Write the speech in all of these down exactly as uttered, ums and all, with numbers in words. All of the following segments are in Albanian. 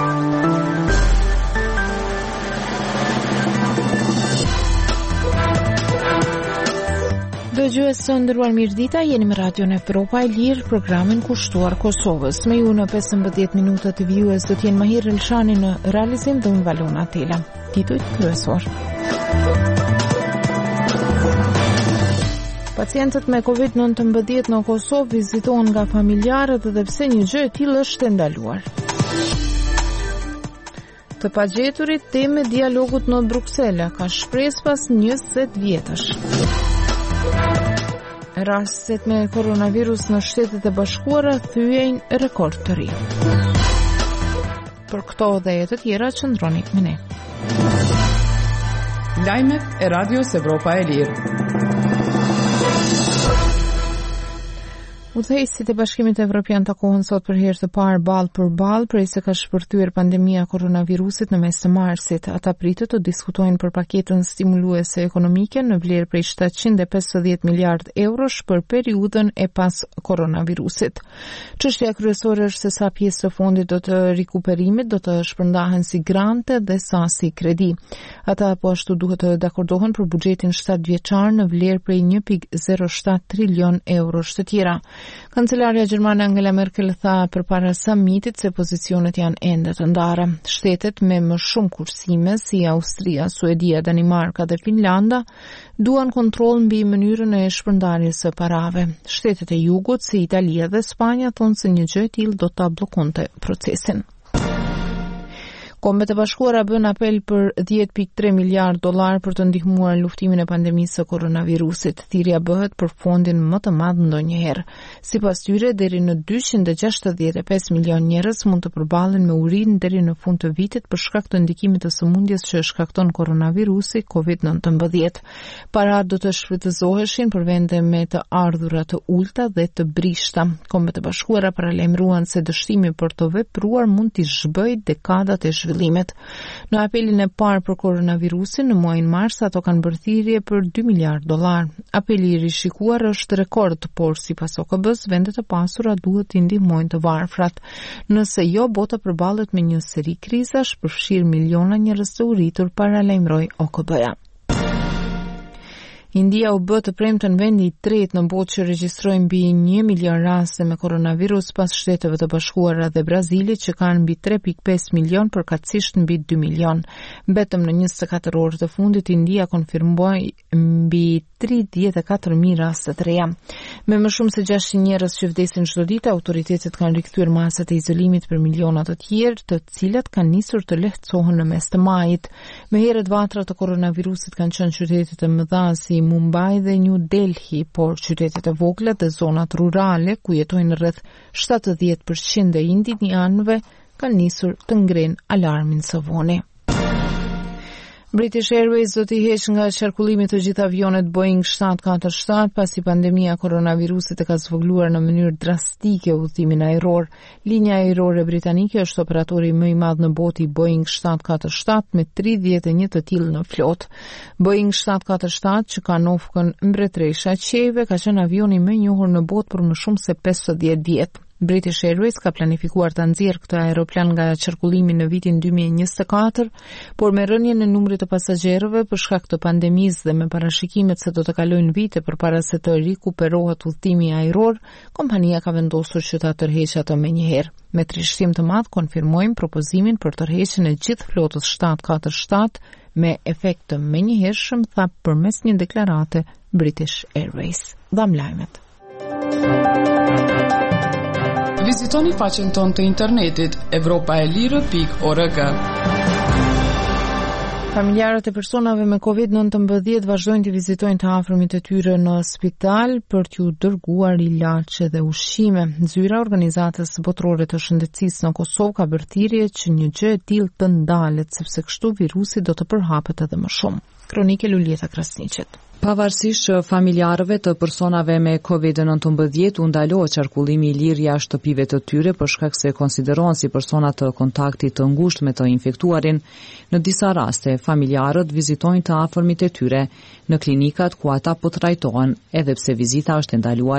Dëgjues të nderuar, mirëdita, jeni me Radion Evropa e Lirë, programin kushtuar Kosovës. Me ju në pesëmbëdhjetë minuta të vijues do të jenë Mahir Elshani në realizim dhe unë Valona Tela. Titujt kryesor. Pacientët me covid nëntëmbëdhjetë në Kosovë vizitohen nga familjarët edhe pse një gjë e tillë është ndaluar. Të pagjeturit temë dialogut në Bruksela ka shpresë pas njëzet vjetësh. Rastet me koronavirus në Shtetet e Bashkuara thyejnë rekord të ri. Për këto dhe e të tjera qëndroni me ne. Lajmet e Radios Evropa e Lirë. Udhëheqësit e Bashkimit Evropian takohen sot për herë të parë ballë për ballë prej se ka shpërthyer pandemia koronavirusit në mes të marsit. Ata pritet të diskutojnë për paketën stimuluese ekonomike në vlerë prej shtatëqind e pesëdhjetë miliard eurosh për periudhën e pas koronavirusit. Çështja kryesore është se sa pjesë të fondit do të rikuperimit do të shpërndahen si grante dhe sa si kredi. Ata po ashtu duhet të dakordohen për buxhetin shtatëvjeçar në vlerë prej një pikë zero shtat trilion eurosh të tjera. Kancelarja gjermane Angela Merkel tha përpara summitit se pozicionet janë ende të ndara. Shtetet me më shumë kursime si Austria, Suedia, Danimarka dhe Finlanda duan kontroll mbi mënyrën e shpërndarjes së parave. Shtetet e jugut si Italia dhe Spanja thonë se një gjë e tillë do ta bllokonte procesin. Kombet e Bashkuara bën apel për dhjetë pikë tre miliard dollar për të ndihmuar luftimin e pandemisë së koronavirusit. Thirrja bëhet për fondin më të madh ndonjëherë. Sipas tyre, deri në dyqind e gjashtëdhjetë e pesë milion njerëz mund të përballen me urinë deri në fund të vitit për shkak të ndikimit të sëmundjes që shkakton koronavirusi covid nëntëmbëdhjetë. Parat do të shfrytëzoheshin për vende me të ardhura të ulta dhe të brishta. Kombet e Bashkuara paralajmëruan se dështimi për të vepruar mund t'i zhbëjë dekadat e zhvillimet. Në apelin e parë për koronavirusin në muajin mars ato kanë bërë thirrje për dy miliard dollar. Apeli i rishikuar është rekord, por sipas O K B-s vendet e pasura duhet t'i ndihmojnë të varfrat. Nëse jo, bota përballet me një seri krizash, përfshirë miliona njerëz të uritur, paralajmëroi O K B-ja. India u bë të premten vendi i tretë në botë që regjistroi mbi një milion raste me koronavirus pas Shteteve të Bashkuara dhe Brazilit që kanë mbi tre pikë pesë milion përkatësisht mbi dy milion. Vetëm në njëzet e katër orë të fundit India konfirmoi mbi tridhjetë e katër mijë raste të reja. Me më shumë se gjashtëqind njerëz që vdesin çdo ditë, autoritetet kanë rikthyer masat e izolimit për miliona të tjerë, të cilat kanë nisur të lehtësohen në mes të majit. Më herët vatrat të koronavirusit kanë qenë qytetet e mëdha si Mumbai dhe New Delhi, por qytetet e vogla dhe zonat rurale ku jetojnë rreth shtatëdhjetë përqind e indianëve kanë nisur të ngrenë alarmin së voni. British Airways do t'i heqë nga qarkullimi të gjithë avionet Boeing shtat katër shtat pasi pandemia koronavirusit e ka zvogëluar në mënyrë drastike udhëtimin ajror. Linja ajrore britanike është operatori më i madh në botë i Boeing shtat katër shtat me tridhjetë e një të tillë në flotë. Boeing shtat katër shtat që ka nofkën mbretëresha e qejve ka qenë avioni më i njohur në botë për më shumë se pesëdhjetë vjet. British Airways ka planifikuar të nxjerrë këtë aeroplan nga qarkullimi në vitin dy mijë e njëzet e katër, por me rënien e numrit të pasagjerëve për shkak të pandemisë dhe me parashikimet se do të kalojnë vite përpara se të rikuperohet udhëtimi ajror, kompania ka vendosur që ta tërheqë atë menjëherë. Me trishtim të madh konfirmojmë propozimin për tërheqjen e gjithë flotës shtat katër shtat me efekt të menjëhershëm, tha përmes një deklarate British Airways. Dham lajmet. Vizitoni faqen tonë të internetit evropaelire pikë org. Familjarët e personave me covid nëntëmbëdhjetë vazhdojnë të vizitojnë të afërmit e tyre në spital për t'ju dërguar ilaçe dhe ushqime. Zyra Organizatës Botërore të Shëndetësisë në Kosovë ka bërë thirrje që një gjë e tillë të ndalet, sepse kështu virusi do të përhapet edhe më shumë. Kronike Luljeta Krasniqet. Pavarësisht që familjarëve të personave me covid nëntëmbëdhjetë u ndalohet qarkullimi i lirë jashtë shtëpive të tyre për shkak se konsiderohen si persona të kontaktit të ngushtë me të infektuarin, në disa raste familjarët vizitojnë të afërmit e tyre në klinikat ku ata po trajtohen, edhe pse vizita është ndaluar.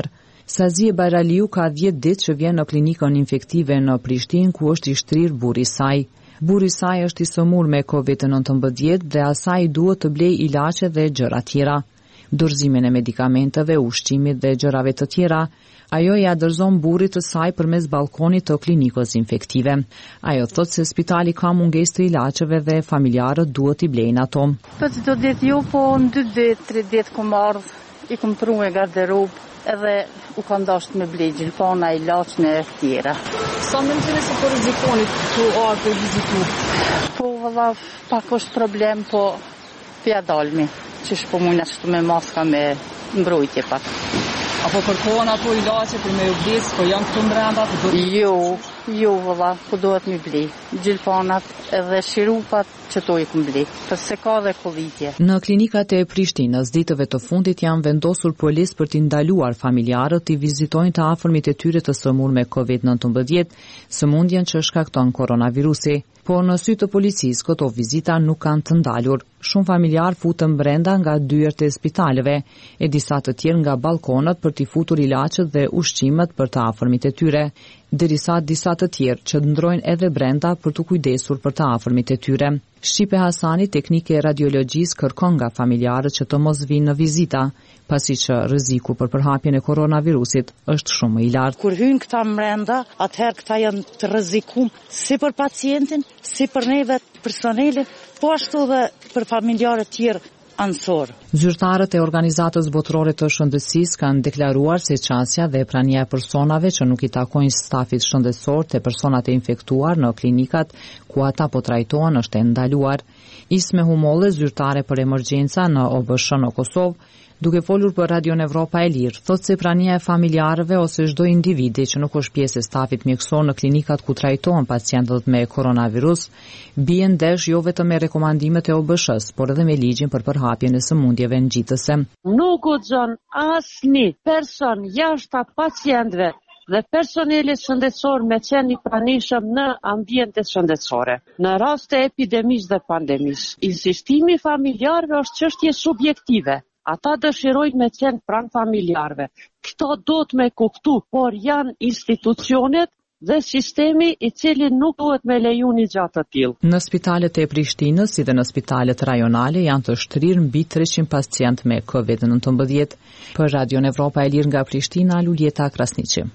Sazie Bajraliu ka dhjetë ditë që vjen në klinikën infektive në Prishtinë ku është i shtrirë burri i saj. Burri i saj është i sëmur me kovid nëntëmbëdhjetë dhe asaj duhet të blej ilaçe dhe gjëra tjera. Dorëzimin e medikamenteve, ushqimit dhe gjërave të tjera, ajo ja dorëzon burrit të saj përmes balkonit të klinikës infektive. Ajo thot se spitali ka mungesë të ilaçeve dhe familjarët duhet i blejnë ato. Po çdo ditë jo, po në dy ditë, tre ditë ku marr, i kam pruar garderob, edhe u ka ndosht me blej gjilpona, ilaçe e tjera. Sa mendoni se po rrezikoni të ardhë të vizitu? Po valla pak është problem, po pja dalmi. Që po mund ashtu me maska me mbrojtje pak. Apo kërkohen ato ilaçe për me u blej, po janë këtu brenda? Jo, jo valla, po duhet mi blej. Gjilponat edhe shirupat që to i kum blej, për se ka dhe kollitje. Në klinikat e Prishtinës, ditëve të fundit janë vendosur policë për t'i ndaluar familjarët t'i vizitojnë të afërmit e tyre të sëmur me kovid nëntëmbëdhjetë, sëmundjen që shkakton koronavirusi. Po në sy të policisë këto vizita nuk kanë të ndalur. Shumë familjar futën brenda nga dyert e spitaleve e disa të tjerë nga balkonët për t'i futur ilaçet dhe ushqimet për të afërmit e tyre, derisa disa të tjerë që ndrojnë edhe brenda për të kujdesur për të afërmit e tyre. Shqipe Hasani, teknike e radiologjisë, kërkon nga familjarët që të mos vinë në vizita, pasi që rreziku për përhapjen e koronavirusit është shumë i lartë. Kur hyjnë këta brenda, atëherë këta janë të rrezikum si për pacientin, si për neve personale, po ashtu dhe për familjarët tjerë ansor. Zyrtarët e Organizatës Botërore të Shëndetësisë kanë deklaruar se qasja dhe prania e personave që nuk i takojnë stafit shëndetësor të personat e infektuar në klinikat ku ata po trajtohen është e ndaluar. Isme Humolle, zyrtare për emergjenca në O B S H në Kosovë, duke folur për Radio Evropa e Lirë, thot se prania e familjarëve ose çdo individi që nuk është pjesë e stafit mjekësor në klinikat ku trajtohen pacientët me koronavirus, bie ndesh jo vetëm me rekomandimet e O B S H-s, por edhe me ligjin për përhapjen e sëmundjeve ngjitëse. Nuk guxon asnjë person jashtë pacientëve dhe personelit shëndetësor me qenë i pranishëm në ambientet shëndetësore. Në rast të epidemisë dhe pandemisë, insistimi familjarëve është çështje subjektive. Ata dëshirojnë me qenë pranë familjarëve. Këto do të me kuptu, por janë institucionet dhe sistemi i cili nuk duhet me leju një gjatë të tillë. Në spitalet e Prishtinës, si dhe në spitalet rajonale, janë të shtrirë mbi treqind pacient me kovid nëntëmbëdhjetë. Për Radio Evropa e Lirë nga Prishtina, Luljeta Krasniqi.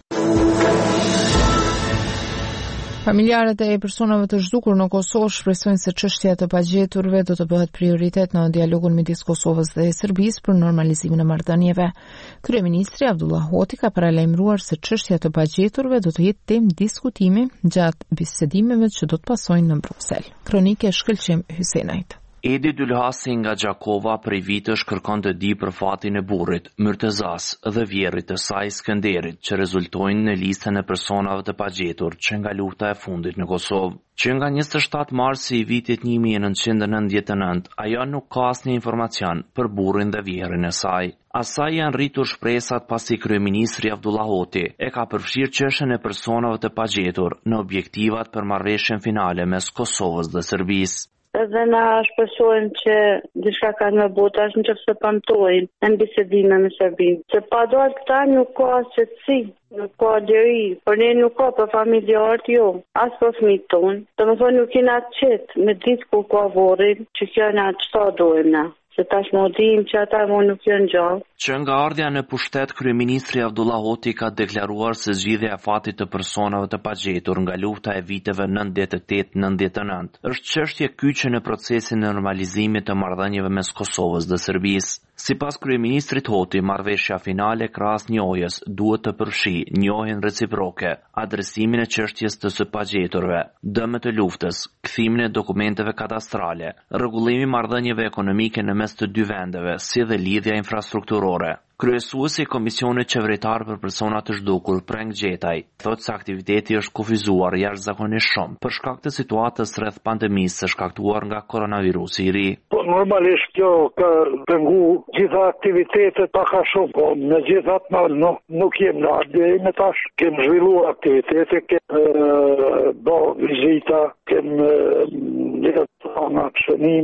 Familjarët e personave të zhdukur në Kosovë shpresojnë se çështja e të pagjeturve do të bëhet prioritet në dialogun midis Kosovës dhe Serbisë për normalizimin e marrëdhënieve. Kryeministri Abdullah Hoti ka paralajmëruar se çështja e të pagjeturve do të jetë temë diskutimi gjatë bisedimeve që do të pasojnë në Bruksel. Kronike Shkëlqim Hysenajt. Edi Dylhasi nga Gjakova prej vitësh kërkon të di për fatin e burrit, Myrtezas dhe vjerrit të saj Skënderit që rezultojnë në listën e personave të pagjetur që nga lufta e fundit në Kosovë. Që nga njëzet e shtatë marsi i vitit një mijë e nëntëqind e nëntëdhjetë e nëntë, ajo nuk ka asnjë informacion për burrin dhe vjerrin e saj. Asaj janë rritur shpresat pasi kryeministri Abdullah Hoti e ka përfshirë çështjen e personave të pagjetur në objektivat për marrëveshjen finale mes Kosovës dhe Serbisë. Edhe na shpresojmë që diçka ka në botë, është nëse pamtojnë në bisedime me Serbinë. Se pa dalë këta nuk ka qetësi, nuk ka deri, por ne nuk ka për familjarët jo, as për fëmijët tonë. Domethënë nuk kena qetë me ditë ku ka vorrin, që kjo na çfarë dojmë na. Se tash më dim që ata më nuk janë gjallë. Që nga ardhja në pushtet, kryeministri Abdullah Hoti ka deklaruar se zgjidhja e fatit të personave të pagjetur nga lufta e viteve nëntëdhjetë e tetë nëntëdhjetë e nëntë është çështje kyçe në procesin e normalizimit të marrëdhënieve mes Kosovës dhe Serbisë. Sipas kryeministrit Hoti, marrëveshja finale krahas njohjes duhet të përfshijë njohjen reciproke, adresimin e çështjes të së pagjeturve, dëmet e luftës, kthimin e dokumenteve kadastrale, rregullimi i marrëdhënieve ekonomike në mes të dy vendeve, si dhe lidhja infrastrukturore. Kryesuesi i Komisionit Qeveritar për Persona të Zhdukur, Preng Gjetaj, thotë se aktiviteti është kufizuar jashtëzakonisht shumë për shkak të situatës rreth pandemisë së shkaktuar nga koronavirusi i ri. Po normalisht kjo ka pengu gjitha aktivitetet pak a shumë, po në gjithat në nuk, nuk jem në ardhje me tash. Kem zhvilluar aktivitete, kem do vizita, kem një tona shënime,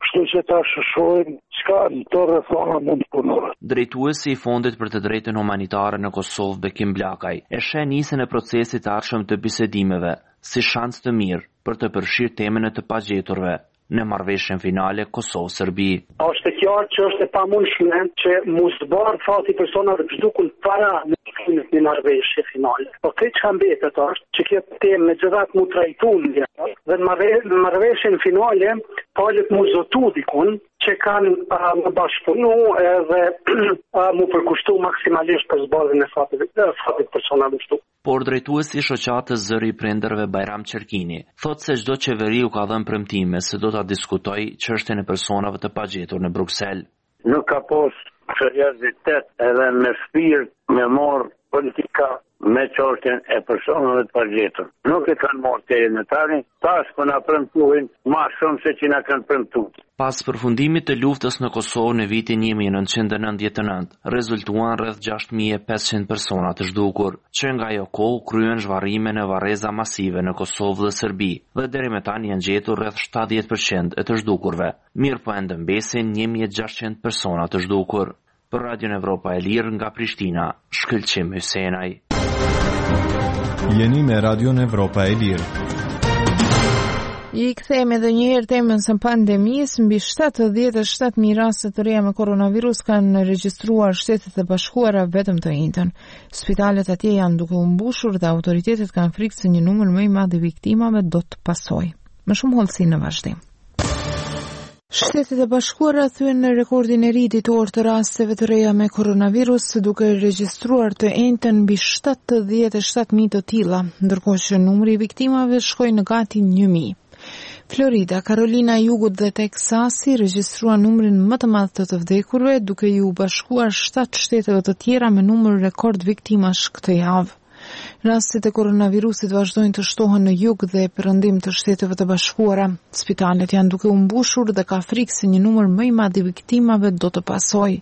Kështu që ta shohim çka në të rrethona mund të punohet. Drejtuesi i Fondit për të Drejtën Humanitare në Kosovë, Bekim Blakaj, e sheh nisjen e procesit të ardhshëm të bisedimeve si shans të mirë për të përfshirë temën e të pagjeturve në marrëveshjen finale Kosovë-Serbi. Është e qartë që është e pamundshme që mos zbar fati personave të zhdukun para në fillimin e marrëveshjes finale. Po këtë që mbetet është që kjo temë me gjithat mu trajtuar dhe në marrëveshjen finale palët mu zotu dikun që kanë uh, më bashkëpunu edhe uh, mu përkushtu maksimalisht për zbardhjen e fatit fatit personave të zhdukun. Por drejtuesi i shoqatës Zëri i Prindërve Bajram Qerkini thotë se çdo qeveri u ka dhënë premtime se do ta diskutojë çështjen e personave të pagjetur në Bruksel. Nuk ka pas seriozitet edhe me shpirt me marr politika me çështjen e personave të pagjetur. Nuk e kanë marrë te në tani, tash po na premtojnë më shumë se që na kanë premtuar. Pas përfundimit të luftës në Kosovë në vitin një mijë e nëntëqind e nëntëdhjetë e nëntë, rezultuan rreth gjashtë mijë e pesëqind persona të zhdukur, që nga ajo kohë kryen zhvarrime në varreza masive në Kosovë dhe Serbi, dhe deri më tani janë gjetur rreth shtatëdhjetë përqind e të zhdukurve. Mirë po ende mbesin një mijë e gjashtëqind persona të zhdukur. Për Radion Evropa e Lirë nga Prishtina, Shkëlqim Hysenaj. Jeni me Radion Evropa e Lirë. I kthehemi edhe një herë temën së pandemisë. Mbi shtatëdhjetë e shtatë mijë raste të reja me koronavirus kanë regjistruar Shtetet e Bashkuara vetëm të njëjtën. Spitalet atje janë duke u mbushur dhe autoritetet kanë frikë se një numër më i madh i viktimave do të pasojë. Më shumë hollësi në vazhdim. Shtetet e Bashkuara thyen në rekordin e ri ditor të rasteve të reja me koronavirus, duke regjistruar të njëjtën mbi shtatëdhjetë e shtatë mijë të tilla, ndërkohë që numri i viktimave shkoi në gati një mijë. Florida, Carolina e Jugut dhe Teksasi regjistruan numrin më të madh të të vdekurve, duke ju bashkuar shtatë shteteve të tjera me numër rekord viktimash këtë javë. Rastet e koronavirusit vazhdojnë të shtohen në jug dhe perëndim të Shteteve të Bashkuara. Spitalet janë duke u mbushur dhe ka frikë se një numër më i madh i viktimave do të pasojë.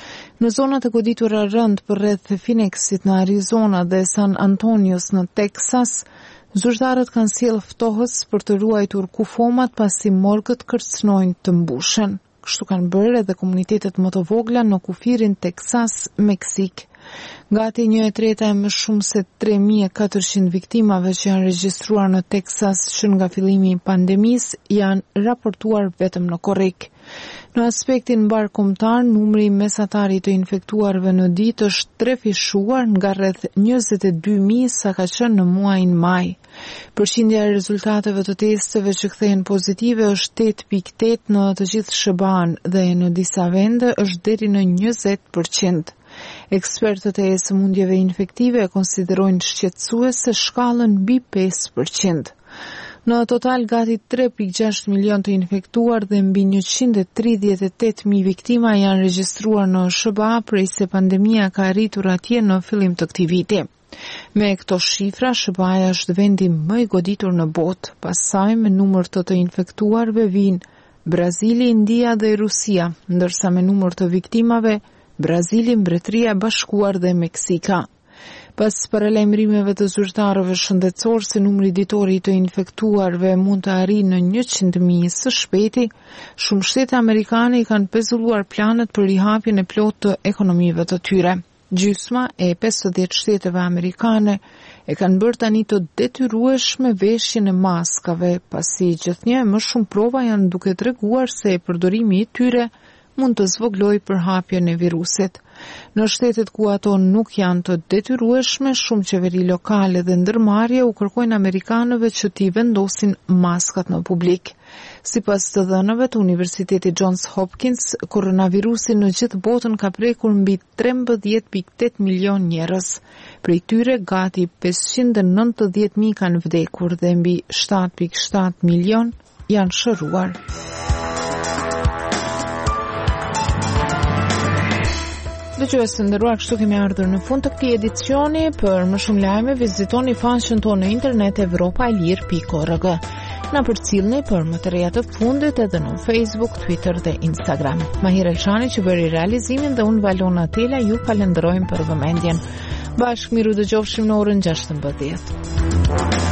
Në zonat e goditura rënd për rreth Phoenixit në Arizona dhe San Antonios në Teksas, zyrtarët kanë sjellë ftohës për të ruajtur kufomat pasi morgët kërcënojnë të mbushen. Kështu kanë bërë edhe komunitetet më të vogla në kufirin Teksas, Meksik. Gati një e treta e më shumë se tre mijë e katërqind viktimave që janë regjistruar në Teksas që nga fillimi i pandemisë janë raportuar vetëm në korrik. Në aspektin mbarkombëtar, numri mesatar i të infektuarve në ditë është trefishuar nga rreth njëzet e dy mijë sa ka qenë në muajin maj. Përqindja e rezultateve të testeve që kthehen pozitive është tetë pikë tetë në të gjithë S B A-n dhe në disa vende është deri në njëzet përqind. Ekspertët e sëmundjeve infektive e konsiderojnë shqetësuese shkallën mbi pesë përqind. Në total, gati tre pikë gjashtë milion të infektuar dhe mbi njëqind e tridhjetë e tetë mijë viktima janë regjistruar në S B A prej se pandemia ka arritur atje në fillim të këtij viti. Me këto shifra, S B A-ja është vendi më i goditur në botë. Pas saj, me numër të të infektuarve vijnë Brazili, India dhe Rusia, ndërsa me numër të viktimave Brazili, Mbretëria e Bashkuar dhe Meksika. Pas paralajmërimeve të zyrtarëve shëndetësor se numri ditor i të infektuarve mund të arrijë në njëqind mijë së shpejti, shumë shtete amerikane i kanë pezulluar planet për rihapjen e plotë të ekonomive të tyre. Gjysma e pesëdhjetë shteteve amerikane e kanë bërë tani të detyrueshme veshjen e maskave, pasi gjithnjë më shumë prova janë duke treguar se përdorimi i tyre mund të zvogëlojë përhapjen e virusit. Në shtetet ku ato nuk janë të detyrueshme, shumë qeveri lokale dhe ndërmarrje u kërkojnë amerikanëve që t'i vendosin maskat në publik. Sipas të dhënave të Universitetit Johns Hopkins, koronavirusi në gjithë botën ka prekur mbi trembëdhjetë pikë tetë milion njerëz. Prej tyre gati pesëqind e nëntëdhjetë mijë kanë vdekur dhe mbi shtatë pikë shtatë milion janë shëruar. Dëgjues të nderuar, kështu kemi ardhur në fund të këtij edicioni. Për më shumë lajme vizitoni faqen tonë në internet evropa e lirë pikë org. Na përcjellni për më të reja të fundit edhe në Facebook, Twitter dhe Instagram. Mahir Elshani që bëri realizimin dhe unë Valona Tela ju falenderojmë për vëmendjen. Bashkë miru dëgjofshim në orën gjashtëmbëdhjetë.